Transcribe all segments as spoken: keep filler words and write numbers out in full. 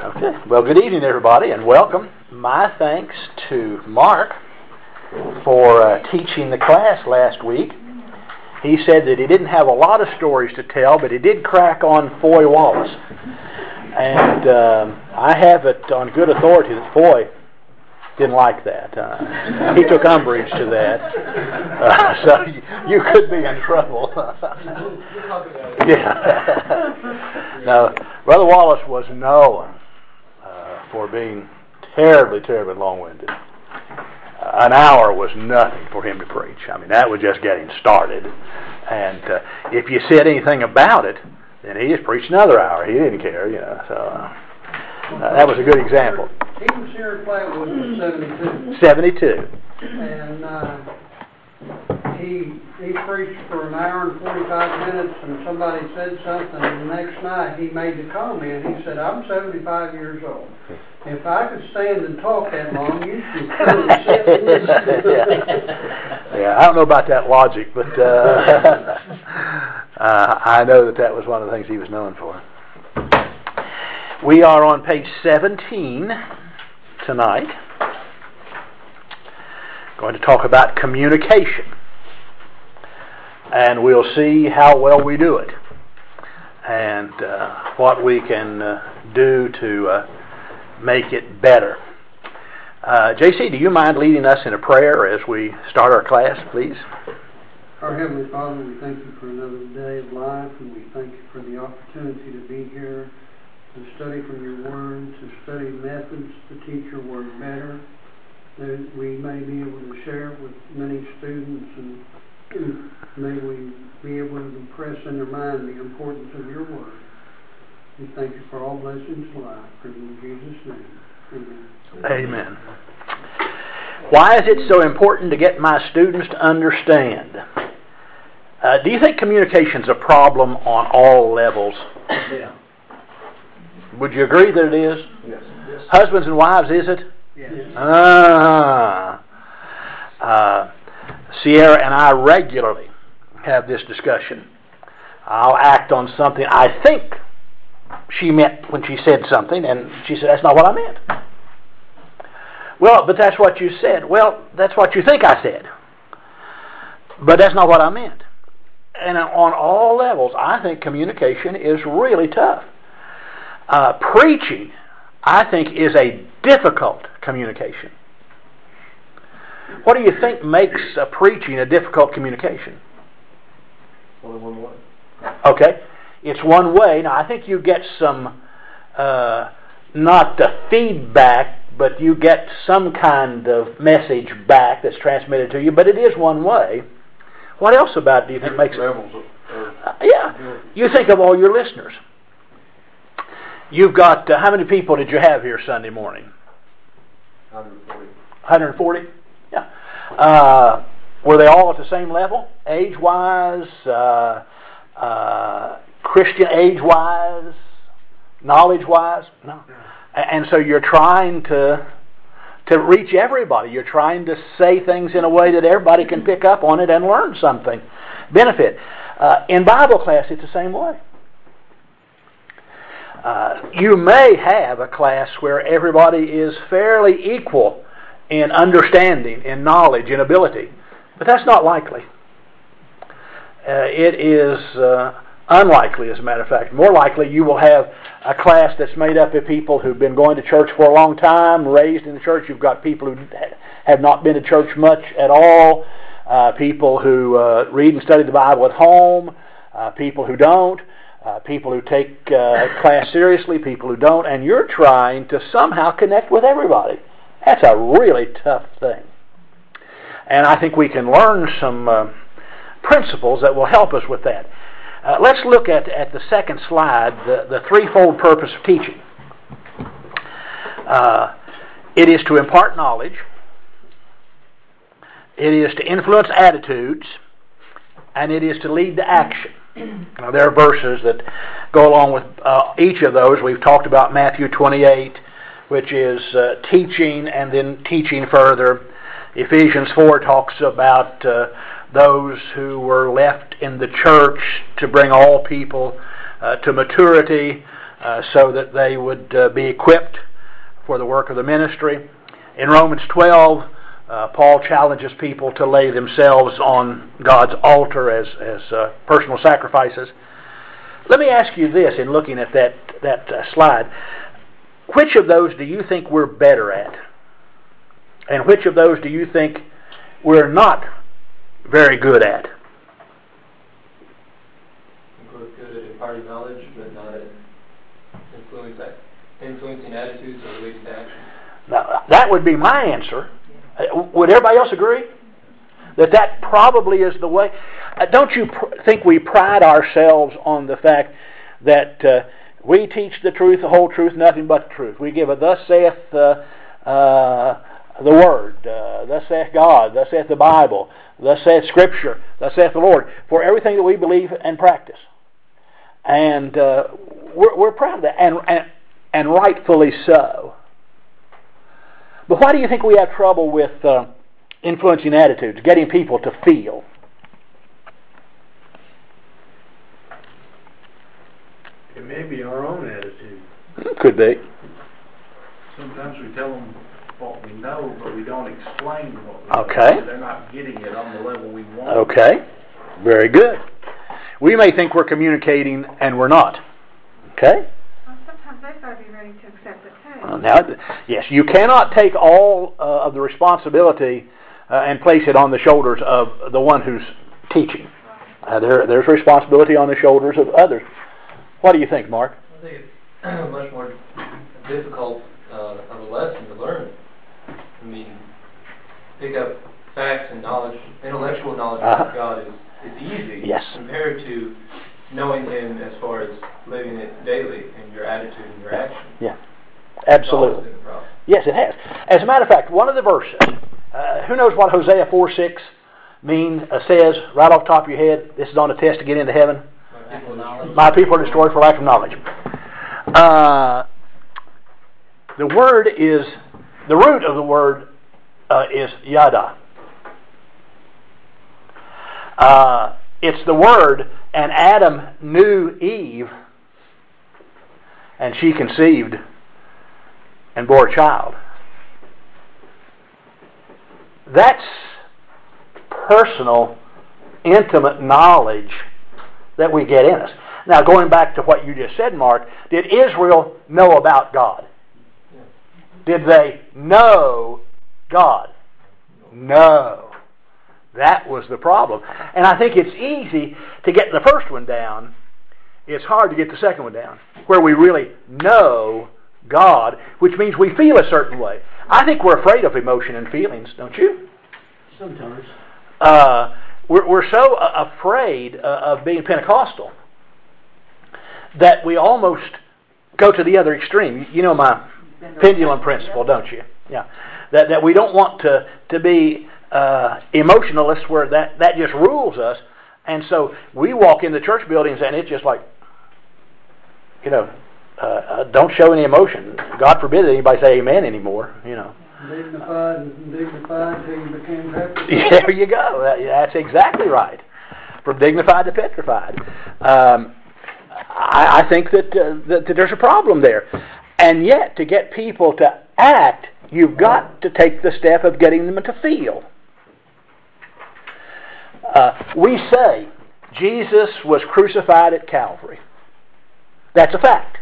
Okay. Well, good evening, everybody, and welcome. My thanks to Mark for uh, teaching the class last week. He said that he didn't have a lot of stories to tell, but he did crack on Foy Wallace. And um, I have it on good authority that Foy didn't like that. Uh, he took umbrage to that. Uh, so you, you could be in trouble. Yeah. Now, Brother Wallace was known uh, for being terribly, terribly long-winded. Uh, an hour was nothing for him to preach. I mean, that was just getting started. And uh, if you said anything about it, then he just preached another hour. He didn't care, you know. So uh, uh, that was a good example. He was here at Flatwood in seventy-two. seventy-two. And uh, he he preached for an hour and forty-five minutes, and somebody said something, and the next night he made the comment. He said, "I'm seventy-five years old. If I could stand and talk that long, you should come and sit and listen." Yeah. Yeah, I don't know about that logic, but uh, uh, I know that that was one of the things he was known for. We are on page seventeen tonight. Going to talk about communication. And we'll see how well we do it. And uh, what we can uh, do to uh, make it better. Uh, J C, do you mind leading us in a prayer as we start our class, please? Our Heavenly Father, we thank you for another day of life, and we thank you for the opportunity to be here, to study from your word, to study methods to teach your word better, that we may be able to share with many students, and may we be able to impress in their mind the importance of your word. We thank you for all blessings in life. In Jesus' name, amen. Amen. Why is it so important to get my students to understand? Uh, do you think communication is a problem on all levels? Yeah. Would you agree that it is? Yes. Yes. Husbands and wives, is it? Yes. Ah. Uh, Sierra and I regularly have this discussion. I'll act on something I think she meant when she said something, and she said, "That's not what I meant." Well, but that's what you said. Well, that's what you think I said. But that's not what I meant. And on all levels, I think communication is really tough. Uh, preaching, I think, is a difficult communication. What do you think makes uh, preaching a difficult communication? Only one way. Okay. It's one way. Now, I think you get some, uh, not the feedback, but you get some kind of message back that's transmitted to you, but it is one way. What else about it do you think makes it? Levels of, Uh, yeah. You think of all your listeners. You've got, uh, how many people did you have here Sunday morning? one hundred forty. one hundred forty? Yeah. Uh, were they all at the same level? Age-wise, uh, uh, Christian age-wise, knowledge-wise? No. And so you're trying to to reach everybody. You're trying to say things in a way that everybody can pick up on it and learn something, benefit. Uh, in Bible class, it's the same way. Uh, you may have a class where everybody is fairly equal in understanding, in knowledge, in ability, but that's not likely. Uh, it is uh, unlikely, as a matter of fact. More likely, you will have a class that's made up of people who've been going to church for a long time, raised in the church. You've got people who have not been to church much at all, uh, people who uh, read and study the Bible at home, uh, people who don't, uh, people who take uh, class seriously, people who don't, and you're trying to somehow connect with everybody. That's a really tough thing. And I think we can learn some uh, principles that will help us with that. Uh, let's look at, at the second slide, the, the threefold purpose of teaching. Uh, it is to impart knowledge. It is to influence attitudes. And it is to lead to action. Now, there are verses that go along with uh, each of those. We've talked about Matthew twenty-eight, which is uh, teaching and then teaching further. Ephesians four talks about uh, those who were left in the church to bring all people uh, to maturity. uh, so that they would uh, be equipped for the work of the ministry. In Romans twelve, uh, Paul challenges people to lay themselves on God's altar as, as uh, personal sacrifices. Let me ask you this in looking at that, that uh, slide. Which of those do you think we're better at? And which of those do you think we're not very good at? We're good at imparting knowledge, but not at influence, influencing attitudes or leading to action. Now, that would be my answer. Uh, would everybody else agree? That that probably is the way. Uh, don't you pr- think we pride ourselves on the fact that uh, we teach the truth, the whole truth, nothing but the truth. We give a thus saith uh, uh, the Word, uh, thus saith God, thus saith the Bible, thus saith Scripture, thus saith the Lord, for everything that we believe and practice. And uh, we're, we're proud of that, and, and, and rightfully so. But why do you think we have trouble with uh, influencing attitudes, getting people to feel? It may be our own attitude. Could be. Sometimes we tell them what we know, but we don't explain what we Okay. know. They're not getting it on the level we want. Okay. Very good. We may think we're communicating and we're not. Okay? Well, sometimes they've got to be ready to accept it too. Well, now, yes, you cannot take all uh, of the responsibility uh, and place it on the shoulders of the one who's teaching. Uh, there, there's responsibility on the shoulders of others. What do you think, Mark? I think it's much more difficult uh, of a lesson to learn. I mean, pick up facts and knowledge, intellectual knowledge Uh-huh. about God is, is easy Yes. compared to knowing Him as far as living it daily in your attitude and your action. Yeah, absolutely. It's always been a problem. Yes, it has. As a matter of fact, one of the verses, uh, who knows what Hosea four six means, uh, says, right off the top of your head, this is on a test to get into heaven? My people knowledge. My people are destroyed for lack of knowledge. Uh, the word is, the root of the word uh, is yada. Uh, it's the word, and Adam knew Eve, and she conceived and bore a child. That's personal, intimate knowledge that we get in us. Now, going back to what you just said, Mark, did Israel know about God? Did they know God? No. That was the problem. And I think it's easy to get the first one down. It's hard to get the second one down, where we really know God, which means we feel a certain way. I think we're afraid of emotion and feelings, don't you? Sometimes. Uh, we're, we're so uh, afraid uh, of being Pentecostal that we almost go to the other extreme. You know my pendulum principle, don't you? Yeah. That that we don't want to to be uh, emotionalists where that, that just rules us, and so we walk in the church buildings and it's just like, you know, uh, uh, don't show any emotion. God forbid that anybody say amen anymore. You know. Dignified and dignified till you became petrified. There you go. That, that's exactly right. From dignified to petrified. Um, I, I think that, uh, that, that there's a problem there. And yet, to get people to act, you've got to take the step of getting them to feel. Uh, we say Jesus was crucified at Calvary. That's a fact.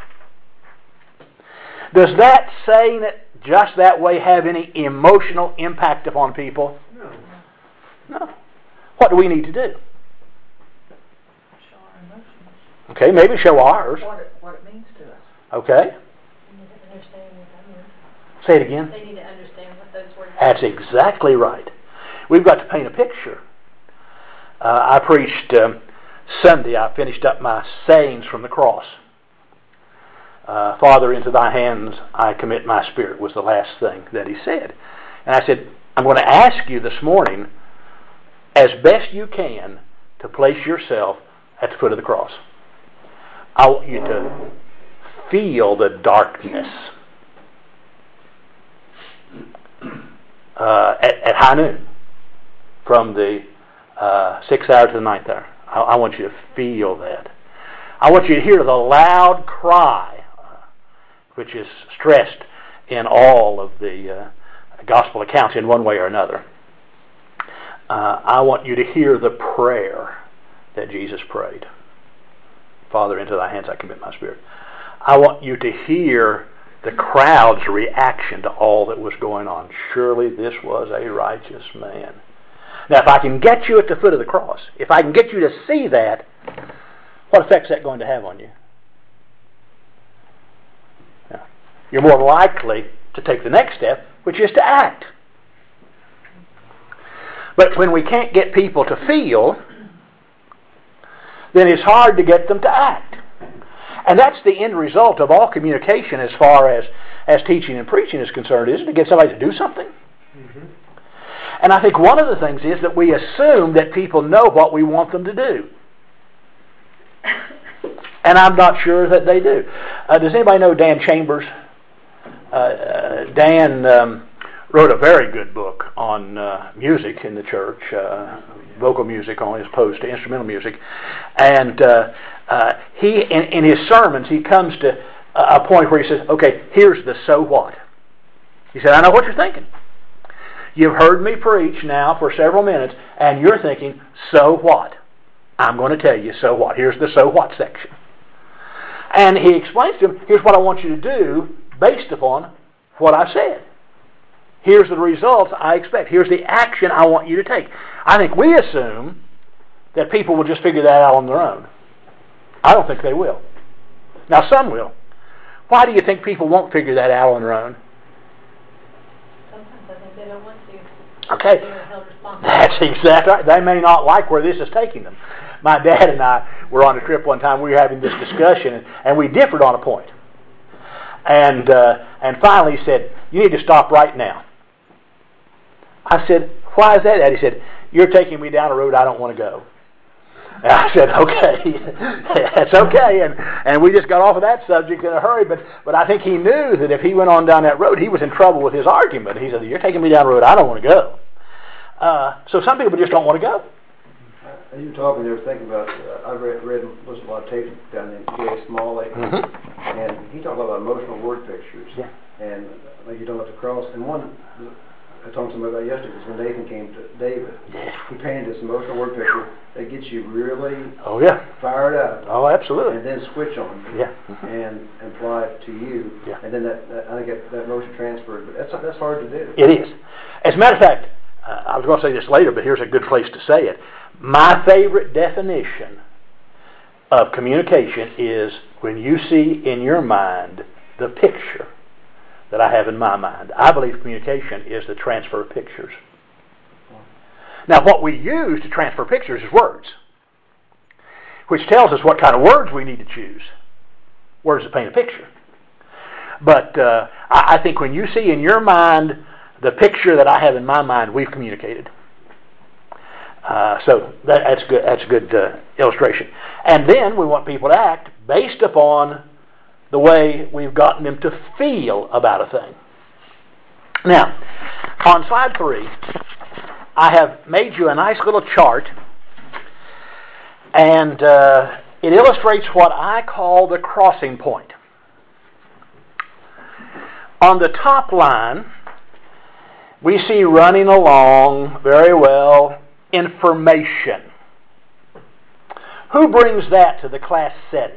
Does that saying it just that way have any emotional impact upon people? No. No. What do we need to do? Show our emotions. Okay, maybe show ours. What it, what it means to us. Okay. They need to understand what that means. Say it again. They need to understand what those words mean. That's exactly right. We've got to paint a picture. Uh, I preached um, Sunday. I finished up my sayings from the cross. Uh, Father, into thy hands I commit my spirit was the last thing that he said. And I said, I'm going to ask you this morning, as best you can, to place yourself at the foot of the cross. I want you to feel the darkness uh, at, at high noon, from the uh, sixth hour to the ninth hour. I, I want you to feel that. I want you to hear the loud cry, uh, which is stressed in all of the uh, gospel accounts in one way or another. Uh, I want you to hear the prayer that Jesus prayed. Father, into thy hands I commit my spirit. I want you to hear the crowd's reaction to all that was going on. Surely this was a righteous man. Now, if I can get you at the foot of the cross, if I can get you to see that, what effect is that going to have on you? Now, you're more likely to take the next step, which is to act. But when we can't get people to feel, then it's hard to get them to act. And that's the end result of all communication as far as, as teaching and preaching is concerned, isn't it? To get somebody to do something. Mm-hmm. And I think one of the things is that we assume that people know what we want them to do. And I'm not sure that they do. Uh, does anybody know Dan Chambers? Uh, uh, Dan um, wrote a very good book on uh, music in the church, uh, vocal music only as opposed to instrumental music. And uh, uh, he, in, in his sermons, he comes to a point where he says, okay, here's the so what. He said, I know what you're thinking. You've heard me preach now for several minutes, and you're thinking, so what? I'm going to tell you so what. Here's the so what section. And he explains to him, here's what I want you to do based upon what I said. Here's the results I expect. Here's the action I want you to take. I think we assume that people will just figure that out on their own. I don't think they will. Now, some will. Why do you think people won't figure that out on their own? Sometimes I think they don't want to. Okay. They're held responsible. That's exactly right. They may not like where this is taking them. My dad and I were on a trip one time. We were having this discussion, and we differed on a point. And uh, and finally he said, you need to stop right now. I said, why is that, Dad? He said, you're taking me down a road I don't want to go. And I said, okay, that's okay. And and we just got off of that subject in a hurry. But, but I think he knew that if he went on down that road, he was in trouble with his argument. He said, you're taking me down a road I don't want to go. Uh, so some people just don't want to go. As you were talking, there, thinking about, uh, I read, read and listened to a lot of tapes down in J A Smalley, mm-hmm. and he talked about emotional word pictures. Yeah. And like you don't have to cross. And one, I talked to somebody about yesterday, was when Nathan came to David. Yeah. He painted this emotional word picture that gets you really oh, yeah. fired up. Oh, absolutely. And then switch on. Yeah. And, and apply it to you. Yeah. And then that, that I think that, that emotion transfers. But that's, that's hard to do. It is. As a matter of fact, uh, I was going to say this later, but here's a good place to say it. My favorite definition of communication is when you see in your mind the picture that I have in my mind. I believe communication is the transfer of pictures. Now, what we use to transfer pictures is words, which tells us what kind of words we need to choose. Words that paint a picture. But uh, I, I think when you see in your mind the picture that I have in my mind, we've communicated. Uh, so that, that's good. That's a good uh, illustration. And then we want people to act based upon the way we've gotten them to feel about a thing. Now, on slide three, I have made you a nice little chart, and uh, it illustrates what I call the crossing point. On the top line, we see running along very well information. Who brings that to the class setting?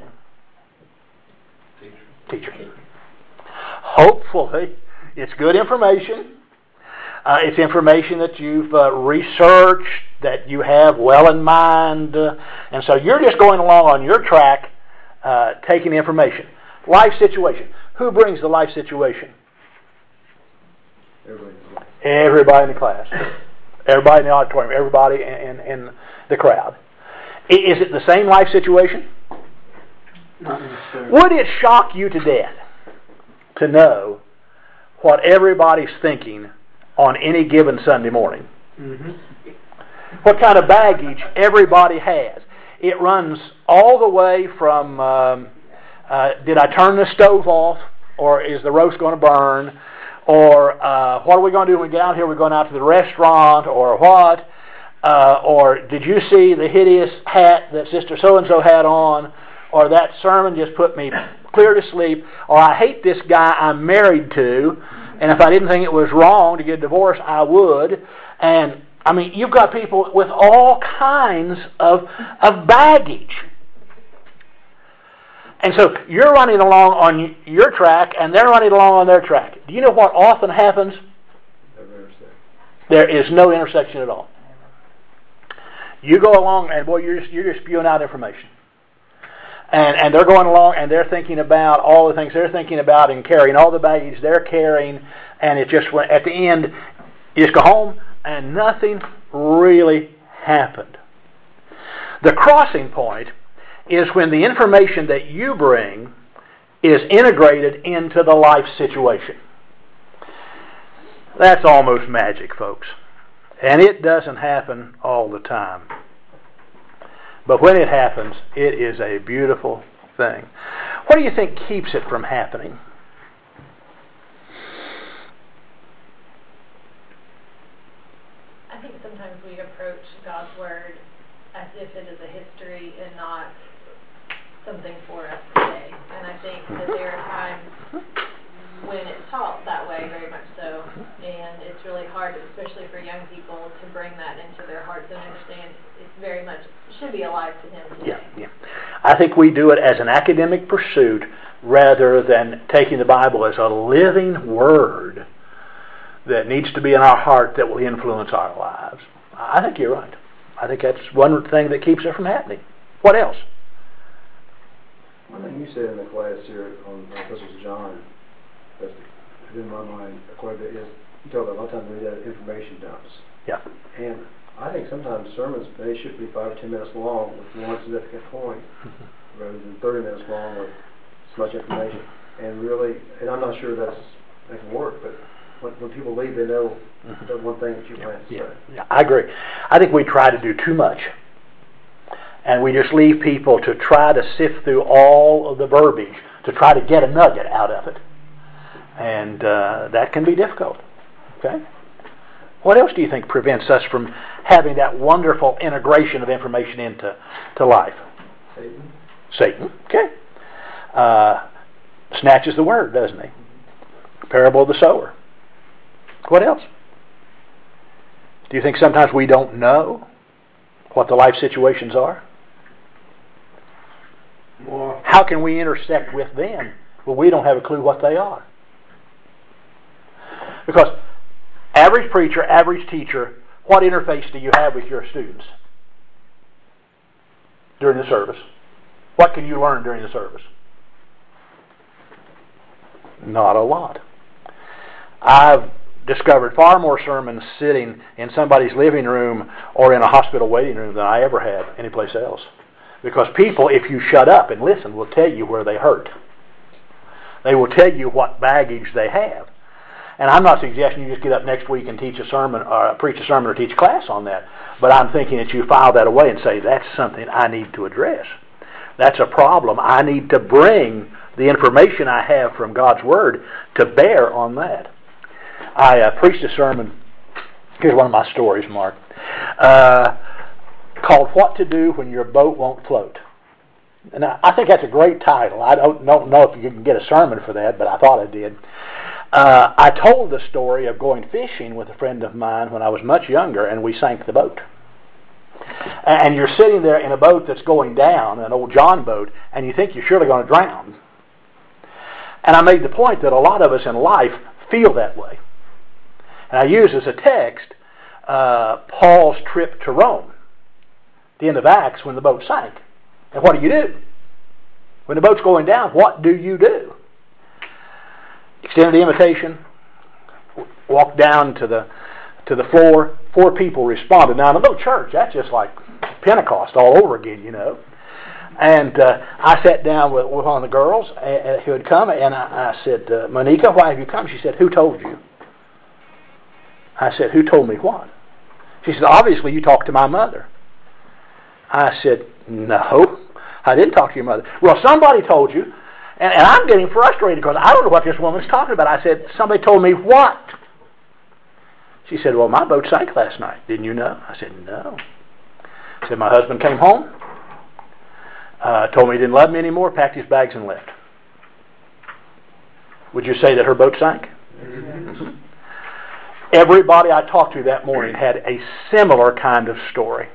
Teacher. Teacher. Hopefully, it's good information. Uh, it's information that you've uh, researched, that you have well in mind, uh, and so you're just going along on your track, uh, taking the information. Life situation. Who brings the life situation? Everybody. Everybody in the class. Everybody in the auditorium, everybody in, in, in the crowd. Is it the same life situation? Not necessarily. Would it shock you to death to know what everybody's thinking on any given Sunday morning? Mm-hmm. What kind of baggage everybody has? It runs all the way from, um, uh, did I turn the stove off, or is the roast going to burn? Or uh, what are we going to do when we get out here? We're going out to the restaurant, or what? Uh, or did you see the hideous hat that Sister So-and-so had on? or that sermon just put me clear to sleep, or I hate this guy I'm married to, and if I didn't think it was wrong to get a divorce, I would. And, I mean, you've got people with all kinds of, of baggage. And so you're running along on your track, and they're running along on their track. Do you know what often happens? There is no intersection at all. You go along, and boy, you're just, you're just spewing out information. And and they're going along, and they're thinking about all the things they're thinking about and carrying all the baggage they're carrying, and it just went, at the end, you just go home, and nothing really happened. The crossing point is when the information that you bring is integrated into the life situation. That's almost magic, folks. And it doesn't happen all the time. But when it happens, it is a beautiful thing. What do you think keeps it from happening? I think sometimes we approach God's Word as if it is a history and not something for us today. And I think that there are times when it's taught that way, very much so, and it's really hard, especially for young people, to bring that into their hearts and understand it's very much, should be alive to them today. Yeah, yeah. I think we do it as an academic pursuit rather than taking the Bible as a living word that needs to be in our heart that will influence our lives. I think you're right. I think that's one thing that keeps it from happening. What else? One thing you said in the class here on Epistle to John that's in my mind quite a bit is you talk about a lot of times we have information dumps. Yeah. And I think sometimes sermons, they should be five or ten minutes long with one significant point mm-hmm. rather than thirty minutes long with so much information. And really, and I'm not sure that's that can work, but when, when people leave, they know mm-hmm. the one thing that you yeah. plan to yeah. say. Yeah, I agree. I think we try to do too much. And we just leave people to try to sift through all of the verbiage to try to get a nugget out of it. And uh, that can be difficult. Okay? What else do you think prevents us from having that wonderful integration of information into to life? Satan. Satan. Okay. Uh, snatches the word, doesn't he? Parable of the sower. What else? Do you think sometimes we don't know what the life situations are? More. How can we intersect with them when we don't have a clue what they are? Because average preacher, average teacher, what interface do you have with your students during the service? What can you learn during the service? Not a lot. I've discovered far more sermons sitting in somebody's living room or in a hospital waiting room than I ever have anyplace else. Because people, if you shut up and listen, will tell you where they hurt. They will tell you what baggage they have. And I'm not suggesting you just get up next week and teach a sermon or preach a sermon or teach a class on that. But I'm thinking that you file that away and say, that's something I need to address. That's a problem. I need to bring the information I have from God's Word to bear on that. I uh, preached a sermon, here's one of my stories, Mark, uh, called What to Do When Your Boat Won't Float. And I, I think that's a great title. I don't, don't know if you can get a sermon for that, but I thought I did. Uh, I told the story of going fishing with a friend of mine when I was much younger, and we sank the boat. And you're sitting there in a boat that's going down, an old John boat, and you think you're surely going to drown. And I made the point that a lot of us in life feel that way. And I use as a text uh, Paul's trip to Rome, the end of Acts, when the boat sank. And what do you do? When the boat's going down, what do you do? Extended the invitation, walked down to the to the floor. Four people responded. Now, in a little church, that's just like Pentecost all over again, you know. And uh, I sat down with, with one of the girls uh, who had come, and I, I said, uh, Monica, why have you come? She said, who told you? I said, who told me what? She said, obviously you talked to my mother. I said, no, I didn't talk to your mother. Well, somebody told you, and, and I'm getting frustrated because I don't know what this woman's talking about. I said, somebody told me what? She said, well, my boat sank last night. Didn't you know? I said, no. She said, my husband came home, Uh, told me he didn't love me anymore, packed his bags and left. Would you say that her boat sank? Mm-hmm. Everybody I talked to that morning had a similar kind of story.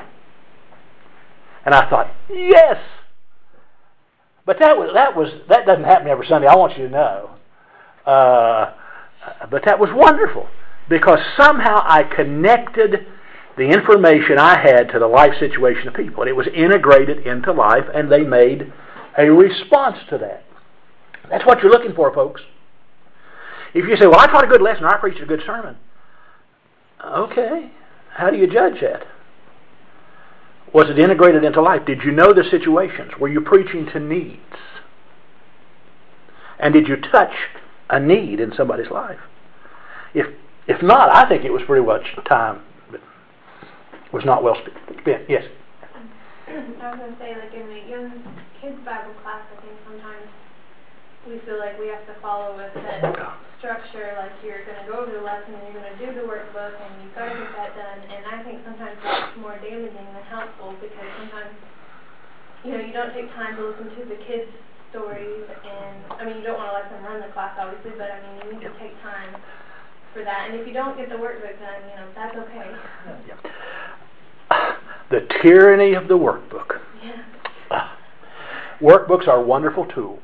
And I thought, yes! But that was that was that doesn't happen every Sunday, I want you to know. Uh, but that was wonderful, because somehow I connected the information I had to the life situation of people. And it was integrated into life, and they made a response to that. That's what you're looking for, folks. If you say, well, I taught a good lesson, or I preached a good sermon. Okay, how do you judge that? Was it integrated into life? Did you know the situations? Were you preaching to needs? And did you touch a need in somebody's life? If if not, I think it was pretty much time that was not well spent. Yes? I was going to say, like in the young kids Bible class, I think sometimes we feel like we have to follow a set structure, like you're going to go over the lesson and you're going to do the workbook and you've got to get that done. And I think sometimes that's more damaging than helpful, because sometimes, you know, you don't take time to listen to the kids' stories, and I mean, you don't want to let them run the class, obviously, but I mean, you need to take time for that. And if you don't get the workbook done, you know, that's okay. The tyranny of the workbook. Yeah. Workbooks are wonderful tools.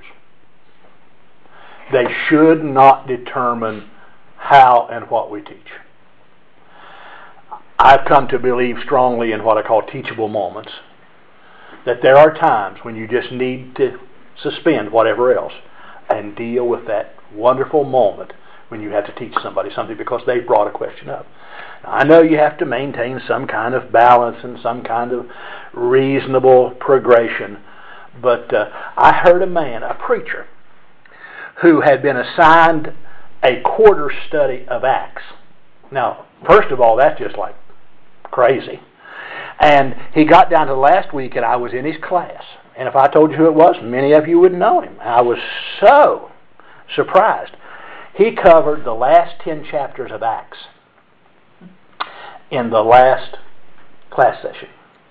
They should not determine how and what we teach. I've come to believe strongly in what I call teachable moments. That there are times when you just need to suspend whatever else and deal with that wonderful moment when you have to teach somebody something because they brought a question up. Now, I know you have to maintain some kind of balance and some kind of reasonable progression, but uh, I heard a man, a preacher, who had been assigned a quarter study of Acts. Now, first of all, that's just like crazy. And he got down to last week, and I was in his class. And if I told you who it was, many of you would know him. I was so surprised. He covered the last ten chapters of Acts in the last class session.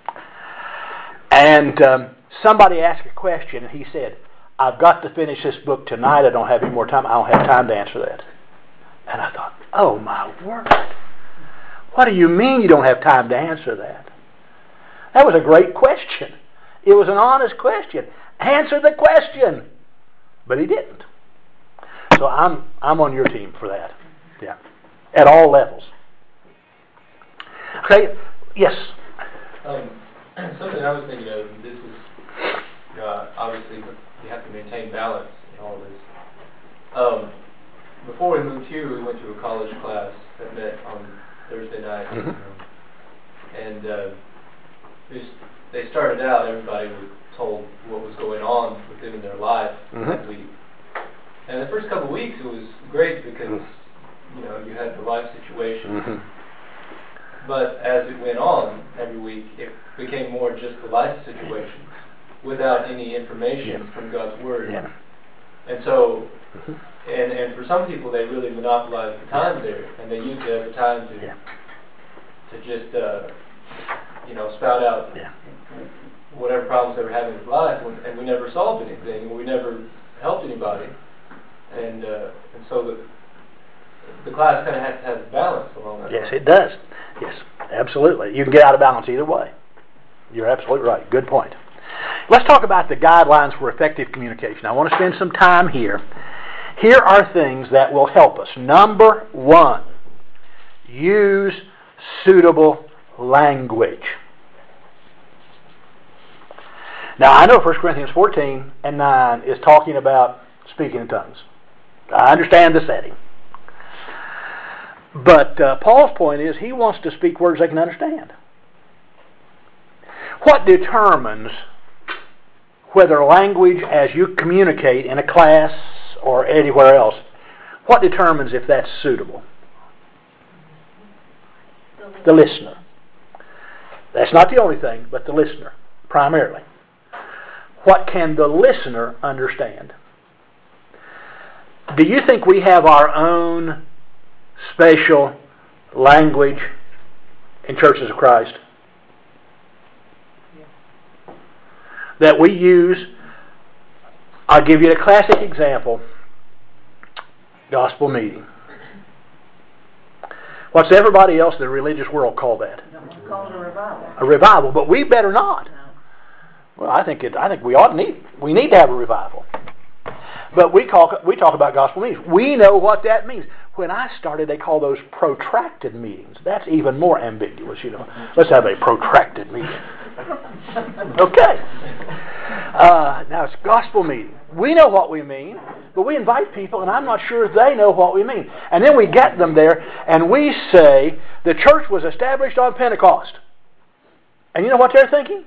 And um, somebody asked a question, and he said, I've got to finish this book tonight. I don't have any more time. I don't have time to answer that. And I thought, oh my word. What do you mean you don't have time to answer that? That was a great question. It was an honest question. Answer the question. But he didn't. So I'm I'm on your team for that. Yeah. At all levels. Okay. Yes. Um, something I was thinking of, and this is uh, obviously you have to maintain balance in all this. Um, before we moved here, we went to a college class that met on Thursday night, mm-hmm. and uh, just, they started out. Everybody was told what was going on with them in their life mm-hmm. that week. And the first couple of weeks, it was great because mm-hmm. you know you had the life situation. Mm-hmm. But as it went on every week, it became more just the life situation without any information yeah. from God's Word. Yeah. And so, mm-hmm. and and for some people, they really monopolized the time there, and they used it as a time to yeah. to just uh, you know spout out yeah. whatever problems they were having in life, and we never solved anything, and we never helped anybody, and uh, and so the the class kind of has to have balance along that. Yes, line. It does. Yes, absolutely. You can get out of balance either way. You're absolutely right. Good point. Let's talk about the guidelines for effective communication. I want to spend some time here. Here are things that will help us. Number one, use suitable language. Now, I know First Corinthians fourteen and nine is talking about speaking in tongues. I understand the setting. But uh, Paul's point is he wants to speak words they can understand. What determines whether language as you communicate in a class or anywhere else, what determines if that's suitable? The listener. That's not the only thing, but the listener, primarily. What can the listener understand? Do you think we have our own special language in Churches of Christ? that we use. I'll give you a classic example. Gospel meeting. What's everybody else in the religious world call that? Call it a revival. A revival, but we better not. Well, I think it. I think we ought to need. We need to have a revival. But we talk. We talk about gospel meetings. We know what that means. When I started, they call those protracted meetings. That's even more ambiguous. You know, let's have a protracted meeting. Okay. Uh, now it's gospel meeting. We know what we mean, but we invite people, and I'm not sure they know what we mean. And then we get them there, and we say the church was established on Pentecost. And you know what they're thinking?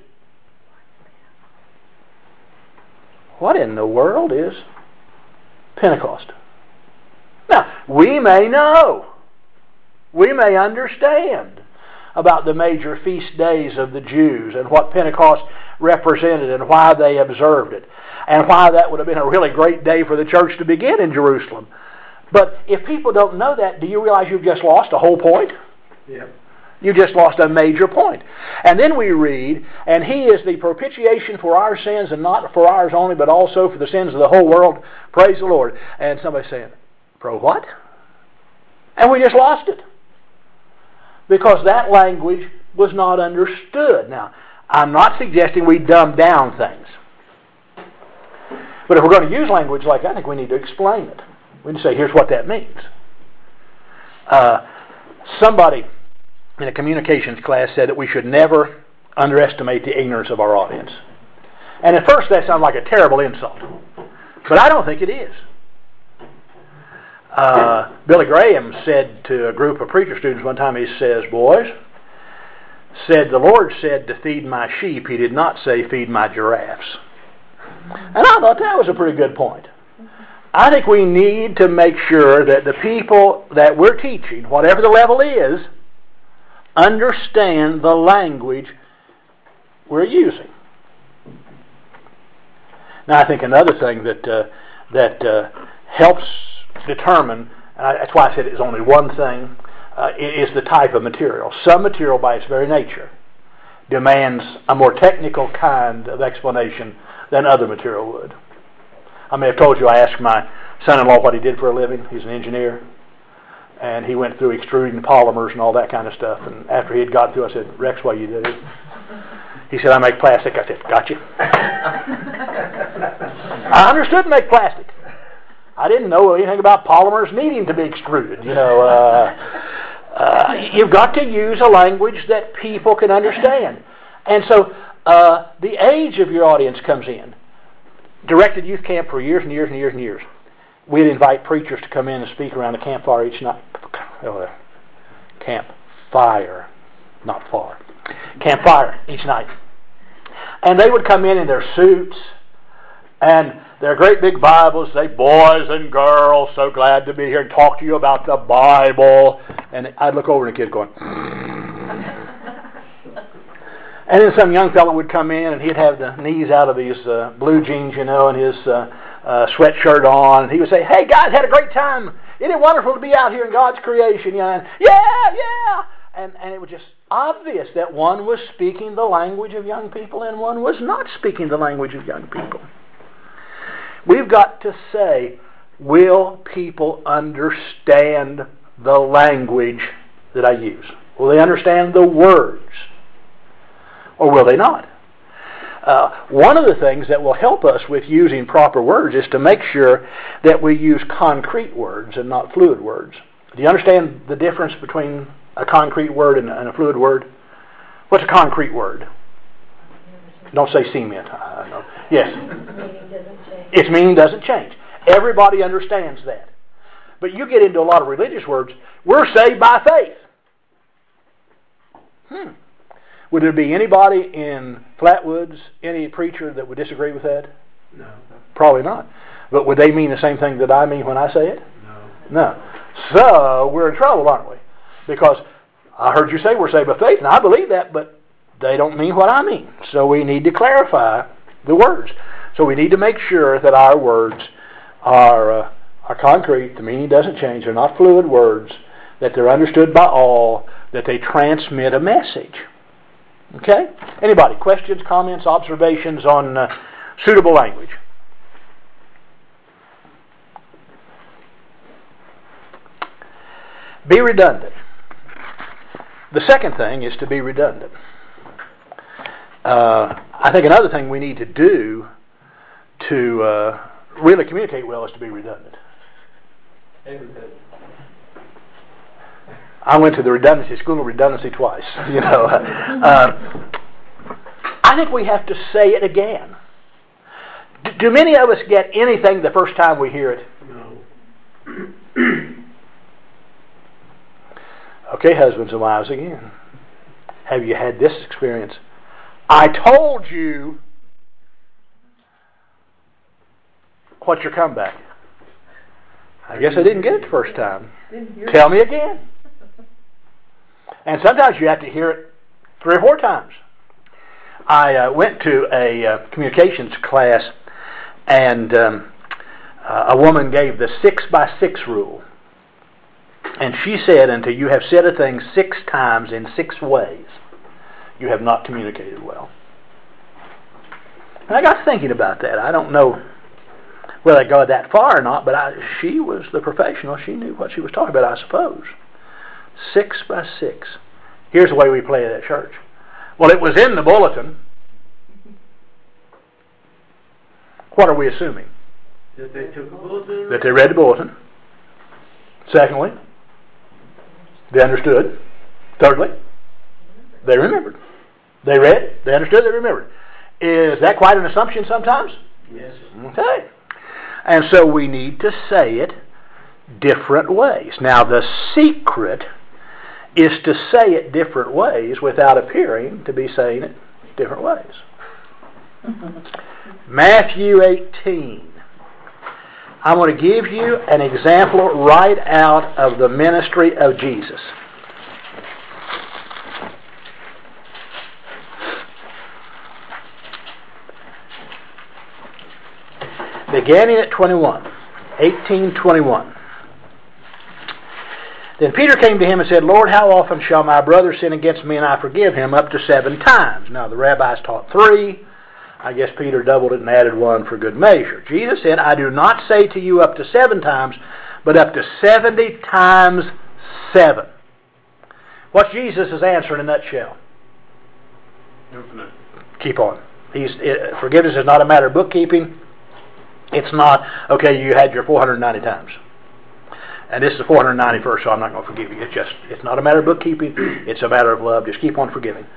What in the world is Pentecost? Now, we may know, we may understand about the major feast days of the Jews and what Pentecost represented and why they observed it and why that would have been a really great day for the church to begin in Jerusalem. But if people don't know that, do you realize you've just lost a whole point? Yeah. You just lost a major point. And then we read, and He is the propitiation for our sins, and not for ours only, but also for the sins of the whole world. Praise the Lord. And somebody saying, pro what? And we just lost it. Because that language was not understood. Now, I'm not suggesting we dumb down things. But if we're going to use language like that, I think we need to explain it. We need to say, here's what that means. Uh, somebody in a communications class said that we should never underestimate the ignorance of our audience. And at first that sounds like a terrible insult. But I don't think it is. Uh, Billy Graham said to a group of preacher students one time, he says, boys, said the Lord said to feed my sheep. He did not say feed my giraffes. And I thought that was a pretty good point. I think we need to make sure that the people that we're teaching, whatever the level is, understand the language we're using. Now, I think another thing that uh, that uh, helps determine, and I, that's why I said it's only one thing, uh, is the type of material. Some material, by its very nature, demands a more technical kind of explanation than other material would. I may have told you I asked my son-in-law what he did for a living. He's an engineer. And he went through extruding polymers and all that kind of stuff. And after he had got through, I said, Rex, what do you do? He said, I make plastic. I said, got you. I understood make plastic. I didn't know anything about polymers needing to be extruded. You know, uh, uh, you've got to use a language that people can understand. And so uh, the age of your audience comes in. Directed youth camp for years and years and years and years. We'd invite preachers to come in and speak around the campfire each night. Oh, campfire, not far. Campfire each night. And they would come in in their suits and their great big Bibles, say, boys and girls, so glad to be here and talk to you about the Bible. And I'd look over at the kid going, and then some young fellow would come in and he'd have the knees out of his uh, blue jeans, you know, and his uh, uh, sweatshirt on. And he would say, hey guys, had a great time. Isn't it wonderful to be out here in God's creation? You know, and, yeah, yeah. And, and it was just obvious that one was speaking the language of young people and one was not speaking the language of young people. We've got to say, will people understand the language that I use? Will they understand the words? Or will they not? Uh, one of the things that will help us with using proper words is to make sure that we use concrete words and not fluid words. Do you understand the difference between a concrete word and a fluid word? What's a concrete word? Don't say cement. I know. Yes. Its meaning doesn't change. Everybody understands that. But you get into a lot of religious words. We're saved by faith. Hmm. Would there be anybody in Flatwoods, any preacher that would disagree with that? No. Probably not. But would they mean the same thing that I mean when I say it? No. No. So we're in trouble, aren't we? Because I heard you say we're saved by faith, and I believe that, but they don't mean what I mean. So we need to clarify the words. So we need to make sure that our words are uh, are concrete, the meaning doesn't change, they're not fluid words, that they're understood by all, that they transmit a message. Okay? Anybody? Questions, comments, observations on uh, suitable language? Be redundant. The second thing is to be redundant. Uh, I think another thing we need to do to uh, really communicate well is to be redundant. I went to the redundancy school of redundancy twice. You know, uh, I think we have to say it again. Do, do many of us get anything the first time we hear it? No. Okay, husbands and wives again. Have you had this experience? I told you. What's your comeback? I guess I didn't get it the first time. Tell me again. And sometimes you have to hear it three or four times. I uh, went to a uh, communications class, and um, uh, a woman gave the six by six rule. And she said, until you have said a thing six times in six ways, you have not communicated well. And I got thinking about that. I don't know whether I got that far or not, but I, she was the professional. She knew what she was talking about, I suppose. Six by six. Here's the way we play it at church. Well, it was in the bulletin. What are we assuming? That they took a bulletin. That they read the bulletin. Secondly, they understood. Thirdly, they remembered. They read, they understood, they remembered. Is that quite an assumption sometimes? Yes. Okay. And so we need to say it different ways. Now the secret is to say it different ways without appearing to be saying it different ways. Matthew eighteen. I'm going to give you an example right out of the ministry of Jesus. Beginning at twenty-one, eighteen twenty-one. Then Peter came to him and said, Lord, how often shall my brother sin against me and I forgive him? Up to seven times. Now the rabbis taught three. I guess Peter doubled it and added one for good measure. Jesus said, I do not say to you up to seven times, but up to seventy times seven. What's Jesus' answer in a nutshell? Infinite. Keep on. He's, it, forgiveness is not a matter of bookkeeping. It's not, okay, you had your four hundred ninety times. And this is the four hundred ninety-first, so I'm not going to forgive you. It's just, it's not a matter of bookkeeping. It's a matter of love. Just keep on forgiving.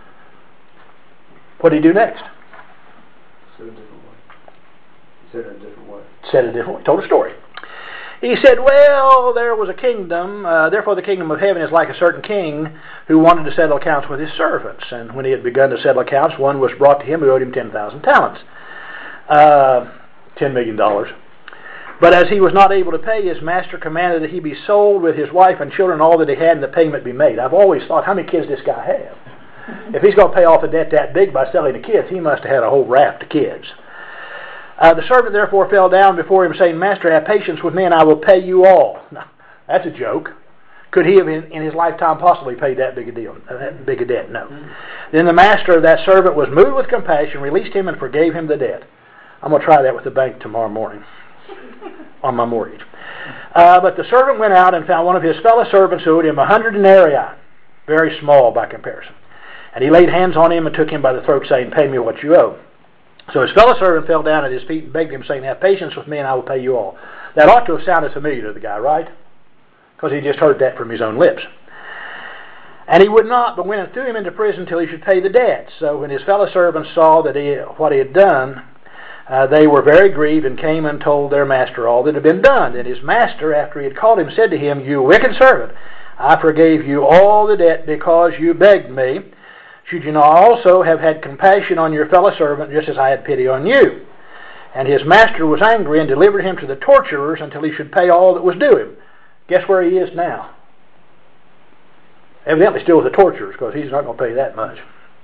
What did he do next? Said it a different way. He said it in a different way. Said it a different way. Told a story. He said, well, there was a kingdom, uh, therefore the kingdom of heaven is like a certain king who wanted to settle accounts with his servants. And when he had begun to settle accounts, one was brought to him who owed him ten thousand talents. Uh, ten million dollars. But as he was not able to pay, his master commanded that he be sold with his wife and children, all that he had, and the payment be made. I've always thought, how many kids does this guy have? If he's going to pay off a debt that big by selling the kids, he must have had a whole raft of kids. Uh, the servant therefore fell down before him, saying, Master, have patience with me, and I will pay you all. Now, that's a joke. Could he have in, in his lifetime possibly paid that big a deal, uh, that big a debt? No. Mm-hmm. Then the master of that servant was moved with compassion, released him, and forgave him the debt. I'm going to try that with the bank tomorrow morning on my mortgage. Uh, but the servant went out and found one of his fellow servants who owed him a hundred denarii, very small by comparison. And he laid hands on him and took him by the throat, saying, Pay me what you owe. So his fellow servant fell down at his feet and begged him, saying, Have patience with me, and I will pay you all. That ought to have sounded familiar to the guy, right? Because he just heard that from his own lips. And he would not, but went and threw him into prison till he should pay the debt. So when his fellow servants saw that he, what he had done, Uh, they were very grieved and came and told their master all that had been done. And his master, after he had called him, said to him, You wicked servant, I forgave you all the debt because you begged me. Should you not also have had compassion on your fellow servant, just as I had pity on you? And his master was angry and delivered him to the torturers until he should pay all that was due him. Guess where he is now? Evidently still with the torturers, because he's not going to pay that much.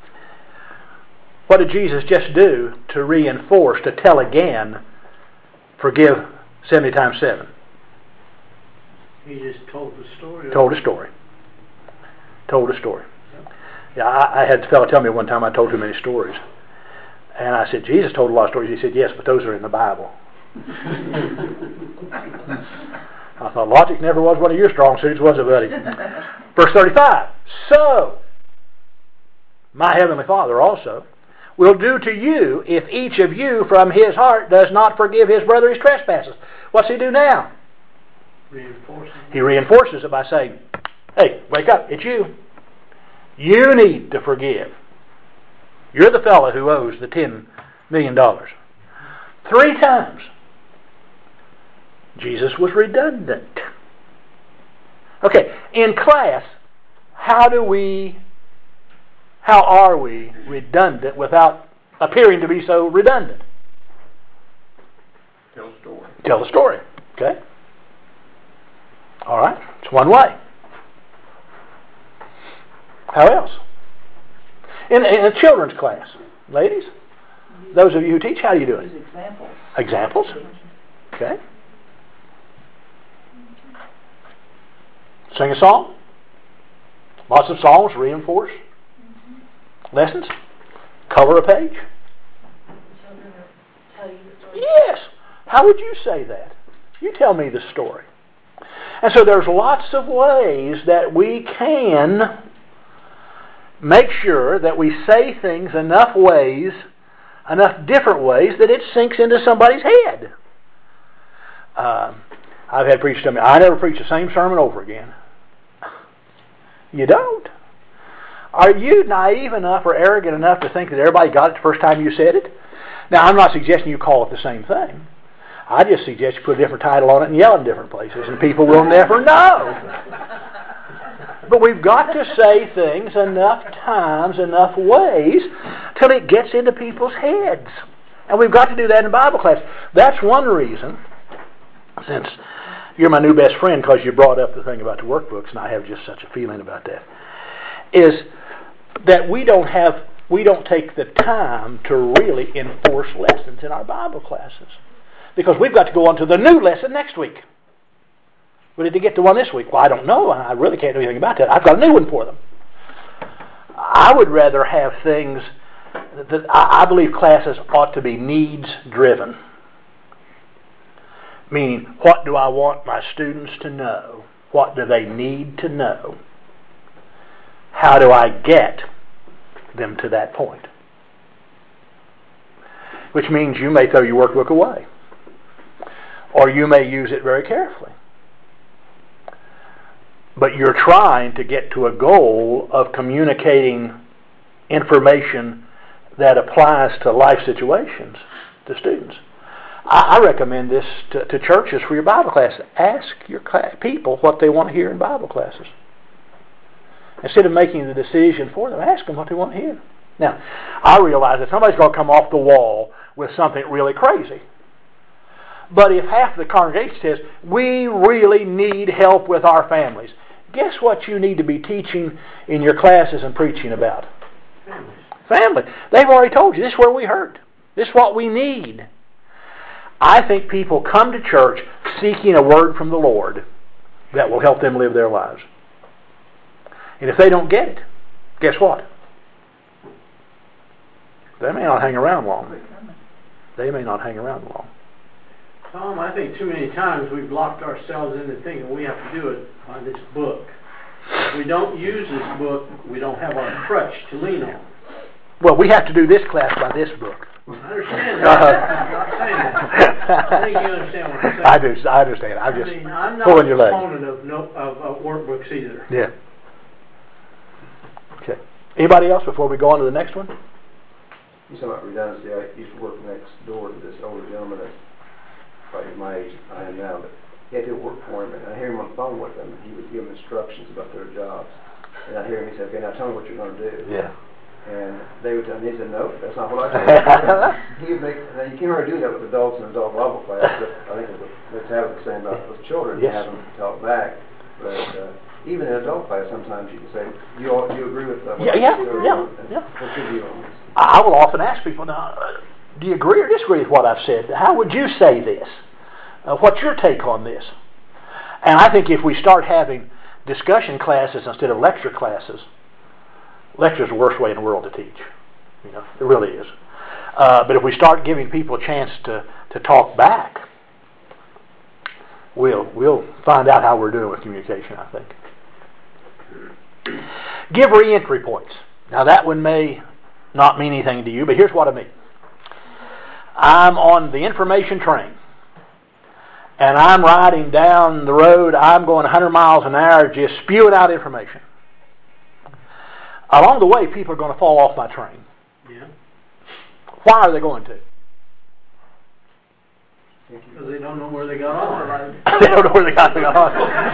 What did Jesus just do to reinforce, to tell again, forgive seventy times seven? He just told the story. Told a story. Told a story. Yeah, I, I had a fellow tell me one time I told too many stories. And I said, Jesus told a lot of stories. He said, yes, but those are in the Bible. I thought, logic never was one of your strong suits, was it, buddy? Verse thirty-five. So, my heavenly Father also will do to you if each of you from his heart does not forgive his brother his trespasses. What's he do now? Reinforcing. He reinforces it by saying, hey, wake up, it's you. You need to forgive. You're the fellow who owes the ten million dollars. Three times. Jesus was redundant. Okay, in class, how do we, how are we redundant without appearing to be so redundant? Tell a story. Tell the story. Okay? All right, it's one way. How else? In, in a children's class, ladies, those of you who teach, how do you do it? Use examples. Examples. Okay. Sing a song. Lots of songs reinforce lessons. Cover a page. Children will tell you the story. Yes. How would you say that? You tell me the story. And so there's lots of ways that we can make sure that we say things enough ways, enough different ways, that it sinks into somebody's head. Uh, I've had preachers tell me, I never preach the same sermon over again. You don't. Are you naive enough or arrogant enough to think that everybody got it the first time you said it? Now, I'm not suggesting you call it the same thing. I just suggest you put a different title on it and yell in different places, and people will never know. But we've got to say things enough times, enough ways, till it gets into people's heads. And we've got to do that in Bible class. That's one reason, since you're my new best friend because you brought up the thing about the workbooks, and I have just such a feeling about that, is that we don't have, we don't take the time to really enforce lessons in our Bible classes. Because we've got to go on to the new lesson next week. But did they get the one this week? Well, I don't know. I really can't do anything about that. I've got a new one for them. I would rather have things that I believe classes ought to be needs driven. Meaning, what do I want my students to know? What do they need to know? How do I get them to that point? Which means you may throw your workbook away. Or you may use it very carefully. But you're trying to get to a goal of communicating information that applies to life situations to students. I, I recommend this to, to churches for your Bible class. Ask your class, people what they want to hear in Bible classes. Instead of making the decision for them, ask them what they want to hear. Now, I realize that somebody's going to come off the wall with something really crazy. But if half the congregation says, we really need help with our families, guess what you need to be teaching in your classes and preaching about? Families. Family. They've already told you, this is where we hurt. This is what we need. I think people come to church seeking a word from the Lord that will help them live their lives. And if they don't get it, guess what? They may not hang around long. They may not hang around long. Tom, I think too many times we've locked ourselves into thinking we have to do it by this book. If we don't use this book, we don't have our crutch to lean on. Well, we have to do this class by this book. I understand that. I'm not saying that. I think you understand what I'm saying. I do. I understand. I'm just I mean, I'm not pulling a your leg. proponent of, no, of, of workbooks either. Yeah. Okay. Anybody else before we go on to the next one? You talking about redundancy. I used to work next door to this older gentleman that's probably my age I am now, but he had to work for him, and I hear him on the phone with them, and he would give them instructions about their jobs. And I hear him, he said, okay, now tell me what you're going to do. Yeah. And they would tell me, he said, no, that's not what I said. He would make, now you can't really do that with adults in adult level class, but I think let's have it the same about with children, Yes. have them talk back. But uh, even in adult class, sometimes you can say, you all, you agree with uh, what Yeah, yeah, you're yeah, doing? yeah. What's your view on this? I will often ask people, now, uh, do you agree or disagree with what I've said? How would you say this? Uh, what's your take on this? And I think if we start having discussion classes instead of lecture classes, lecture's the worst way in the world to teach. You know, it really is. Uh, but if we start giving people a chance to, to talk back, we'll we'll find out how we're doing with communication, I think. Give re-entry points. Now that one may not mean anything to you, but here's what I mean. I'm on the information train, and I'm riding down the road. I'm going one hundred miles an hour just spewing out information. Along the way, people are going to fall off my train. Yeah. Why are they going to? Because they don't know where they got on. They don't know where they got on.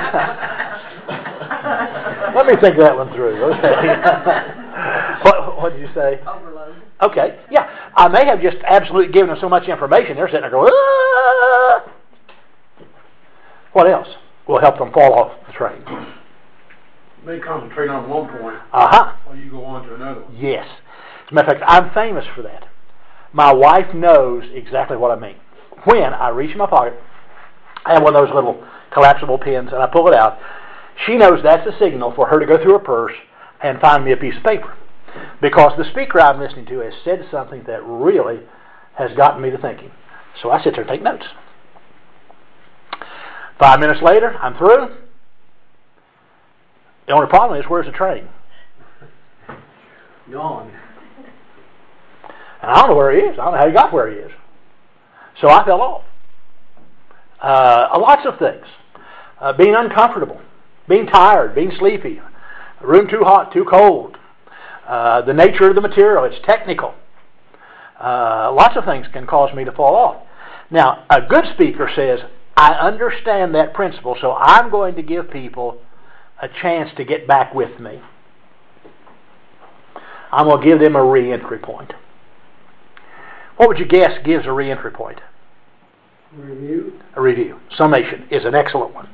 Let me think that one through. Okay. what, what did you say? Overload. Okay. Yeah. I may have just absolutely given them so much information, they're sitting there going, ah! What else will help them fall off the train? They concentrate on one point Uh-huh. while you go on to another one. Yes. As a matter of fact, I'm famous for that. My wife knows exactly what I mean. When I reach in my pocket, I have one of those little collapsible pens, and I pull it out. She knows that's a signal for her to go through her purse and find me a piece of paper. Because the speaker I'm listening to has said something that really has gotten me to thinking. So I sit there and take notes. Five minutes later, I'm through. The only problem is, where's the train? Gone. And I don't know where he is. I don't know how he got where he is. So I fell off. Uh, lots of things. Uh, being uncomfortable. Being tired. Being sleepy. Room too hot, too cold. Uh, the nature of the material. It's technical. Uh, lots of things can cause me to fall off. Now, a good speaker says, I understand that principle, so I'm going to give people a chance to get back with me. I'm going to give them a re-entry point. What would you guess gives a re-entry point? Review. A review. Summation is an excellent one.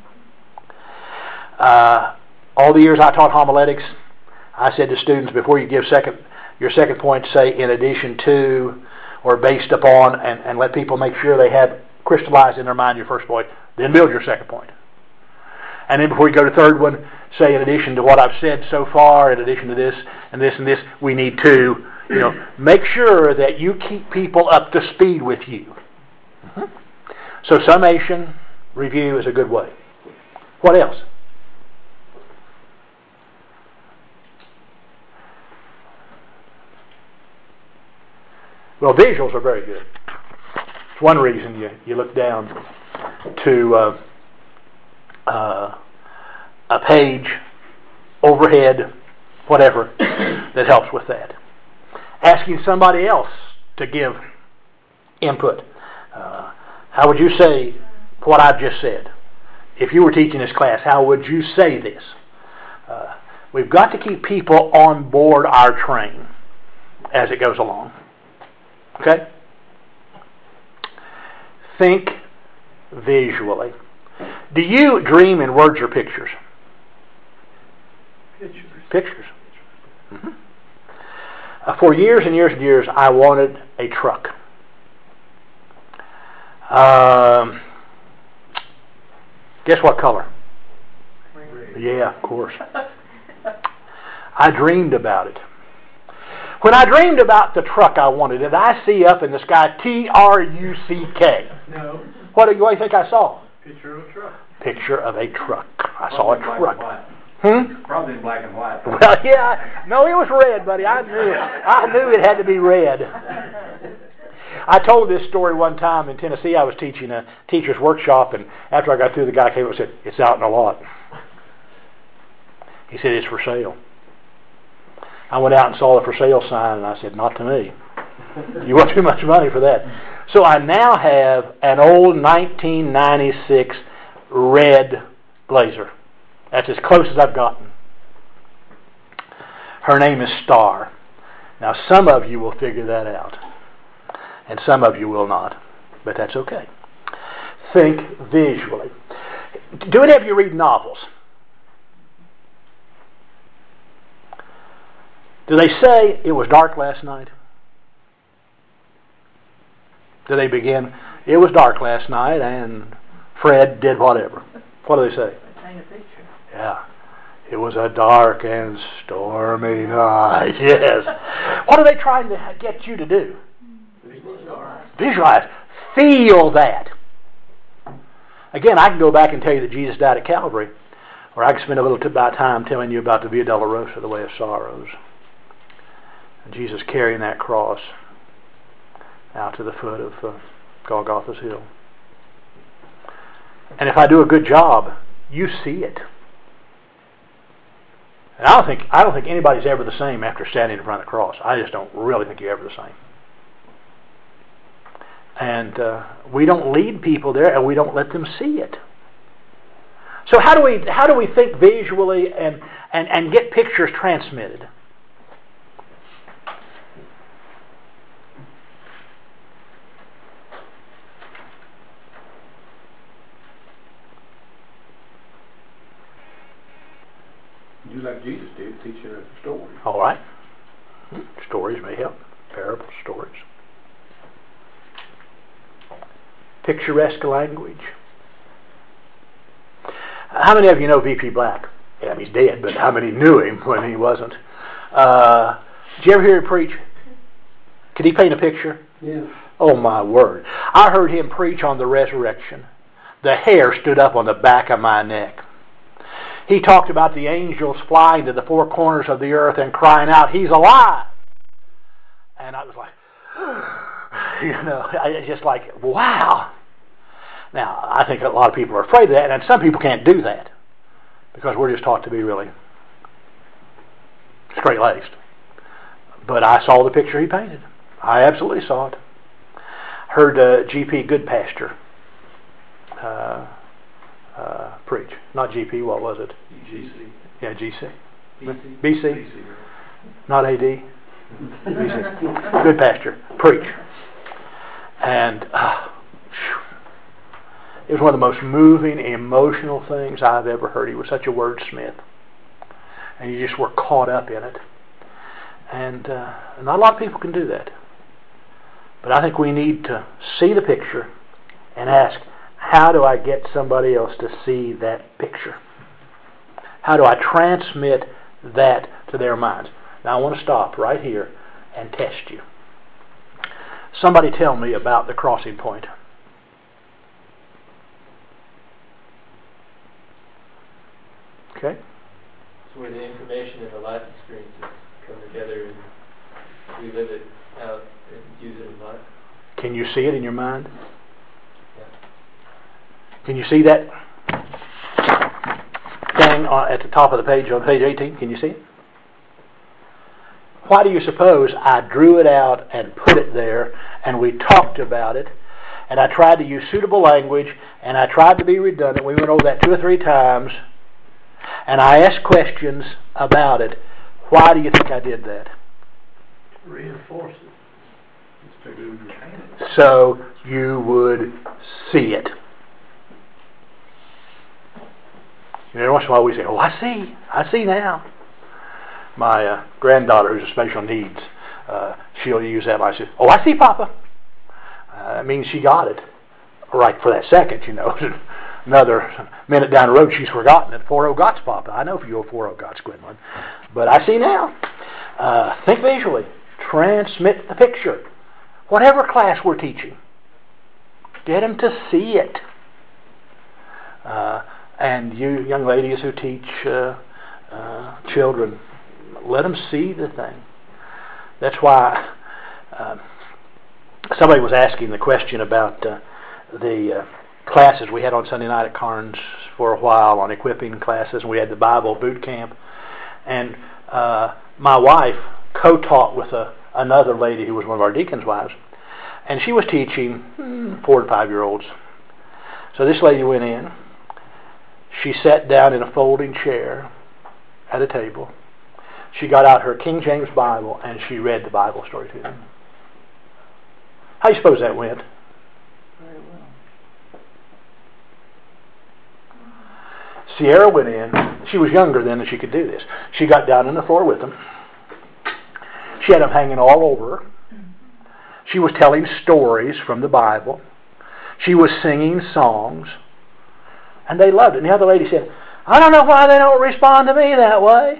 Uh, all the years I taught homiletics, I said to students, before you give second, your second point, say in addition to or based upon, and, and let people make sure they have crystallized in their mind your first point, then build your second point. And then before you go to the third one, say in addition to what I've said so far, in addition to this and this and this, we need to, you know, make sure that you keep people up to speed with you. Mm-hmm. So summation, review is a good way. What else? Well, visuals are very good. It's one reason you, you look down to uh, uh, a page, overhead, whatever, that helps with that. Asking somebody else to give input. Uh, how would you say what I've just said? If you were teaching this class, how would you say this? Uh, we've got to keep people on board our train as it goes along. Okay? Think visually. Do you dream in words or pictures? Pictures. Pictures. Mm-hmm. Uh, for years and years and years, I wanted a truck. Um, guess what color? Red. Yeah, of course. I dreamed about it. When I dreamed about the truck I wanted, did I see up in the sky T R U C K? No. What do you think I saw? Picture of a truck. Picture of a truck. I saw a Probably black truck. and white. Hmm? Probably in black and white. Well, yeah. No, it was red, buddy. I knew it. I knew it had to be red. I told this story one time in Tennessee. I was teaching a teacher's workshop, and after I got through, the guy came up and said, "It's out in the lot." He said, "It's for sale." I went out and saw the for sale sign, and I said, "Not to me. You want too much money for that." So I now have an old nineteen ninety-six red Blazer. That's as close as I've gotten. Her name is Star. Now, some of you will figure that out, and some of you will not, but that's okay. Think visually. Do any of you read novels? Do they say it was dark last night? Do they begin, it was dark last night and Fred did whatever? What do they say? Paint a picture. Yeah. It was a dark and stormy night. Yes. What are they trying to get you to do? Visualize. Visualize. Feel that. Again, I can go back and tell you that Jesus died at Calvary, or I can spend a little bit of time telling you about the Via Dolorosa, the Way of Sorrows. And Jesus carrying that cross out to the foot of uh, Golgotha's Hill. And if I do a good job, you see it. And I don't think I don't think anybody's ever the same after standing in front of the cross. I just don't really think you're ever the same. And uh, we don't lead people there, and we don't let them see it. So how do we how do we think visually and and, and get pictures transmitted? You like Jesus did, teaching us a story. All right. Stories may help. Parable stories. Picturesque language. How many of you know V P Black? Yeah, he's dead, but how many knew him when he wasn't? Uh, did you ever hear him preach? Could he paint a picture? Yes. Oh my word. I heard him preach on the resurrection. The hair stood up on the back of my neck. He talked about the angels flying to the four corners of the earth and crying out, "He's alive!" And I was like, you know, it's just like, wow. Now, I think a lot of people are afraid of that, and some people can't do that because we're just taught to be really straight-laced. But I saw the picture he painted. I absolutely saw it. Heard uh, G P Goodpasture uh, uh, preach. Not G P, what was it? G C. Yeah, G C. B C. B C. B C. Not A D. B C. Goodpasture. Preach. And uh, it was one of the most moving, emotional things I've ever heard. He was such a wordsmith. And you just were caught up in it. And uh, not a lot of people can do that. But I think we need to see the picture and ask, how do I get somebody else to see that picture? How do I transmit that to their minds? Now I want to stop right here and test you. Somebody tell me about the crossing point. Okay? It's where the information and the life experiences come together and we live it out and use it in life. Can you see it in your mind? Yeah. Can you see that thing on, at the top of the page on page eighteen? Can you see it? Why do you suppose I drew it out and put it there and we talked about it and I tried to use suitable language and I tried to be redundant? We went over that two or three times and I asked questions about it. Why do you think I did that? Reinforce it. So you would see it. You know, every once in a while we say, "Oh, I see. I see now." My uh, granddaughter, who's a special needs, uh, she'll use that. I say, "Oh, I see, Papa." Uh, that means she got it right for that second. You know, another minute down the road, she's forgotten it. Four oh gots, Papa. I know if you're four oh gots, Gwendolyn, but I see now. Uh, think visually. Transmit the picture. Whatever class we're teaching, get them to see it. Uh, and you young ladies who teach uh, uh, children, let them see the thing. That's why uh, somebody was asking the question about uh, the uh, classes we had on Sunday night at Carnes for a while, on equipping classes, and we had the Bible boot camp. And uh, my wife co-taught with a another lady who was one of our deacons' wives, and she was teaching hmm, four to five year olds. So this lady went in, she sat down in a folding chair at a table, she got out her King James Bible and she read the Bible story to them. How do you suppose that went? Very well. Sierra went in, she was younger then and she could do this. She got down on the floor with them. She had them hanging all over her. She was telling stories from the Bible. She was singing songs. And they loved it. And the other lady said, I don't know why they don't respond to me that way.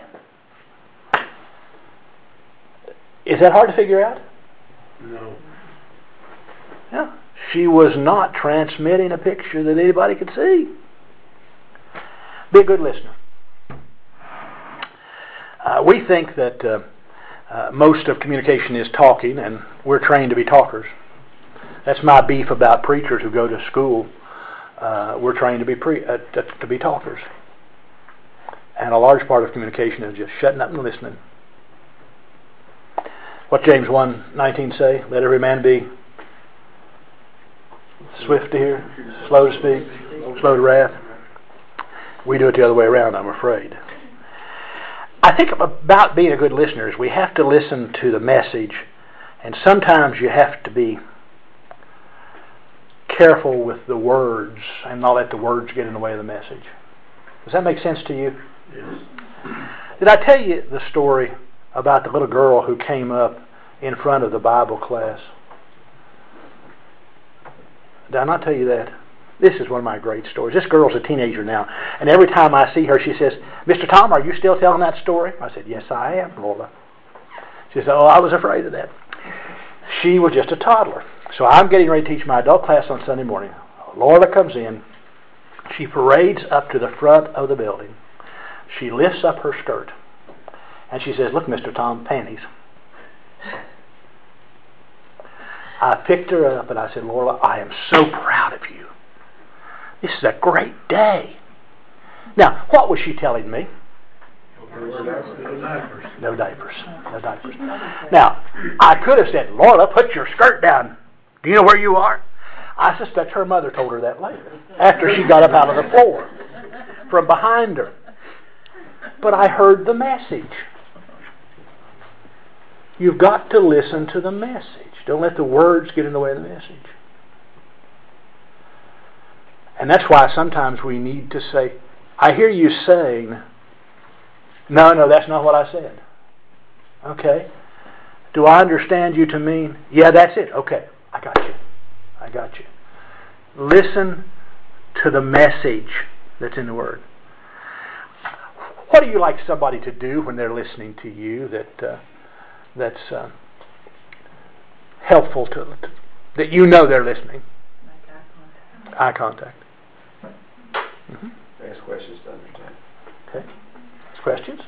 Is that hard to figure out? No. Yeah. She was not transmitting a picture that anybody could see. Be a good listener. Uh, we think that uh, uh, most of communication is talking, and we're trained to be talkers. That's my beef about preachers who go to school. Uh, we're trained to be pre- uh, to, to be talkers. And a large part of communication is just shutting up and listening. What James one nineteen say? Let every man be swift to hear, slow to speak, slow to wrath. We do it the other way around, I'm afraid. I think about being a good listener is we have to listen to the message, and sometimes you have to be careful with the words and not let the words get in the way of the message. Does that make sense to you? Yes. Did I tell you the story about the little girl who came up in front of the Bible class? Did I not tell you that? This is one of my great stories. This girl's a teenager now, and every time I see her, she says, Mister Tom, are you still telling that story? I said, yes, I am, Lola. She said, oh, I was afraid of that. She was just a toddler. So I'm getting ready to teach my adult class on Sunday morning. Lola comes in. She parades up to the front of the building. She lifts up her skirt, and she says, look, Mister Tom, panties. I picked her up, and I said, Lola, I am so proud of you. This is a great day. Now, what was she telling me? No diapers. No diapers. No diapers. Now, I could have said, Lola, put your skirt down. Do you know where you are? I suspect her mother told her that later, after she got up out of the floor, from behind her. But I heard the message. You've got to listen to the message. Don't let the words get in the way of the message. And that's why sometimes we need to say, I hear you saying, no, no, that's not what I said. Okay. Do I understand you to mean, yeah, that's it. Okay, I got you. I got you. Listen to the message that's in the Word. What do you like somebody to do when they're listening to you that uh, that's uh, helpful to, to, that you know they're listening? Eye contact. Mm-hmm. Ask questions to understand. Okay. Ask questions?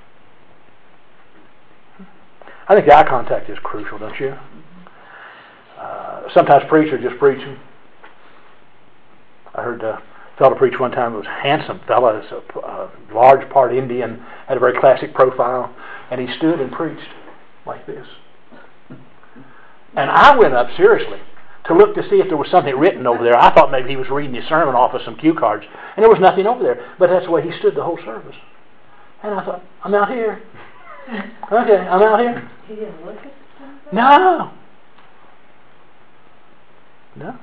I think the eye contact is crucial, don't you? Uh, sometimes preachers just preaching. I heard a fellow preach one time. It was a handsome fellow, was a, a large part Indian, had a very classic profile, and he stood and preached like this. And I went up seriously to look to see if there was something written over there. I thought maybe he was reading his sermon off of some cue cards, and there was nothing over there. But that's the way he stood the whole service. And I thought, I'm out here. Okay, I'm out here. He didn't look at something? No. No.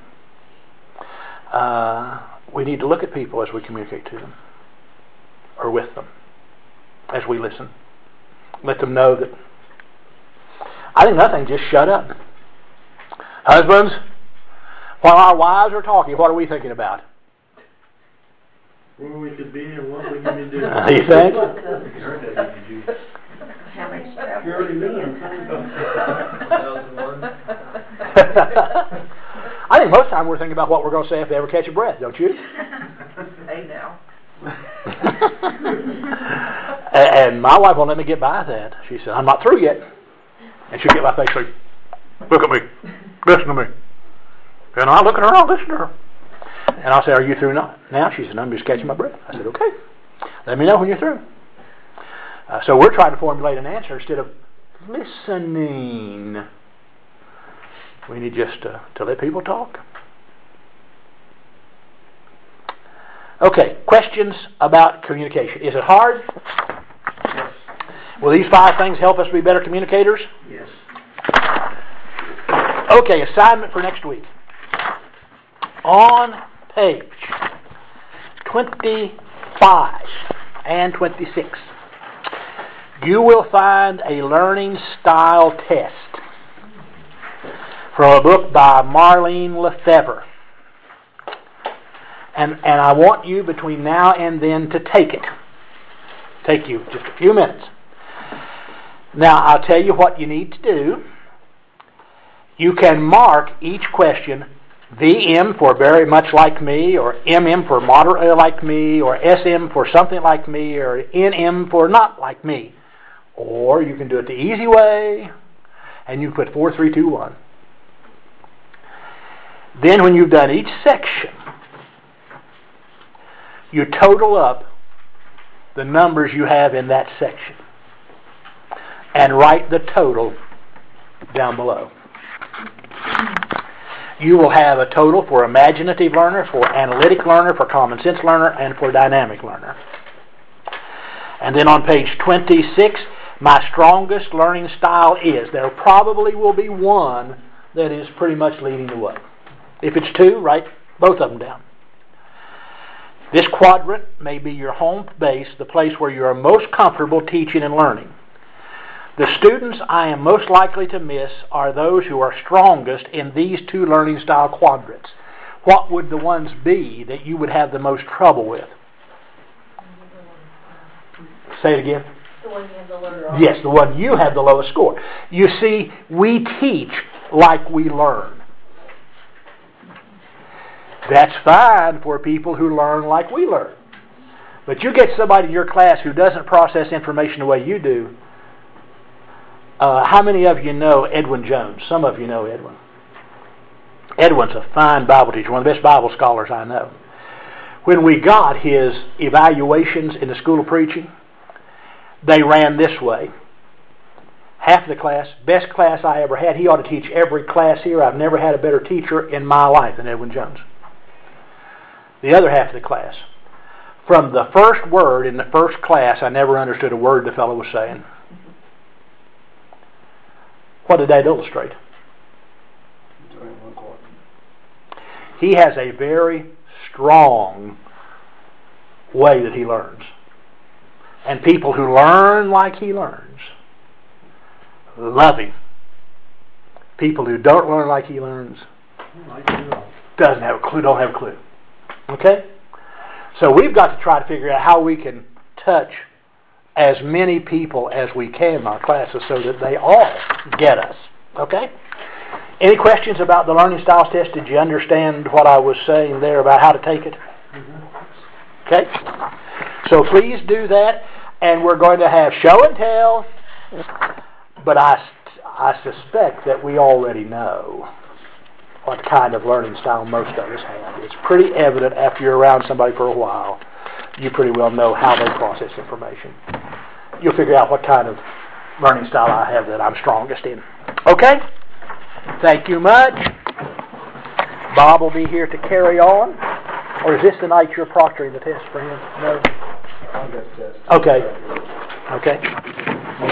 Uh, we need to look at people as we communicate to them, or with them, as we listen. Let them know that. I think nothing, just shut up. Husbands, while our wives are talking, what are we thinking about? Where we could be and what we can be doing. Uh, you think? How much trouble we be in? I think most of the time we're thinking about what we're going to say if they ever catch a breath, don't you? Hey now. And my wife won't let me get by that. She said, I'm not through yet. And she'll get my face like, look at me. Listen to me. And I'll look at her, I'll listen to her. And I'll say, are you through now? Now? She said, I'm just catching my breath. I said, okay. Let me know when you're through. Uh, so we're trying to formulate an answer instead of listening. We need just uh, to let people talk. Okay, questions about communication. Is it hard? Yes. Will these five things help us be better communicators? Yes. Okay, assignment for next week. On page twenty-five and twenty-six, you will find a learning style test from a book by Marlene Lefebvre. And, and I want you between now and then to take it. Take you just a few minutes. Now, I'll tell you what you need to do. You can mark each question V M for very much like me, or M M for moderately like me, or S M for something like me, or N M for not like me. Or you can do it the easy way, and you put four, three, two, one. Then when you've done each section, you total up the numbers you have in that section and write the total down below. You will have a total for imaginative learner, for analytic learner, for common sense learner, and for dynamic learner. And then on page twenty-six, my strongest learning style is. There probably will be one that is pretty much leading the way. If it's two, write both of them down. This quadrant may be your home base, the place where you are most comfortable teaching and learning. The students I am most likely to miss are those who are strongest in these two learning style quadrants. What would the ones be that you would have the most trouble with? Say it again. The one you have the lower. Yes, the one you have the lowest score. You see, we teach like we learn. That's fine for people who learn like we learn. But you get somebody in your class who doesn't process information the way you do. Uh, how many of you know Edwin Jones? Some of you know Edwin. Edwin's a fine Bible teacher, one of the best Bible scholars I know. When we got his evaluations in the School of Preaching, they ran this way. Half the class, best class I ever had. He ought to teach every class here. I've never had a better teacher in my life than Edwin Jones. The other half of the class, from the first word in the first class, I never understood a word the fellow was saying. What did that illustrate? He has a very strong way that he learns. And people who learn like he learns love him. People who don't learn like he learns doesn't have a clue, don't have a clue. Okay? So we've got to try to figure out how we can touch as many people as we can in our classes so that they all get us. Okay? Any questions about the Learning Styles Test? Did you understand what I was saying there about how to take it? Okay? So please do that, and we're going to have show and tell, but I, I suspect that we already know what kind of learning style most of us have. It's pretty evident after you're around somebody for a while. You pretty well know how they process information. You'll figure out what kind of learning style I have that I'm strongest in. Okay? Thank you much. Bob will be here to carry on. Or is this the night you're proctoring the test for him? No? I'll get the test. Okay. Okay.